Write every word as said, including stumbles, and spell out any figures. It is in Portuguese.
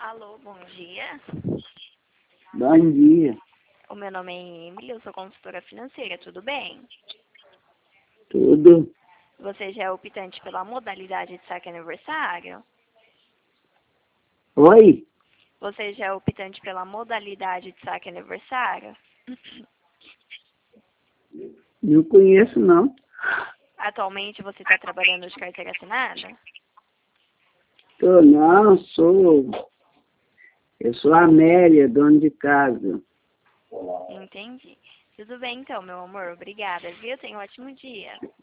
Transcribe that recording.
Alô, bom dia. Bom dia. O meu nome é Emily, eu sou consultora financeira, tudo bem? Tudo? Você já é optante pela modalidade de saque aniversário? Oi? Você já é optante pela modalidade de saque aniversário? Não conheço, não. Atualmente você está trabalhando de carteira assinada? Tô não, sou... Eu sou a Amélia, dona de casa. Entendi. Tudo bem então, meu amor. Obrigada, viu? Tenha um ótimo dia.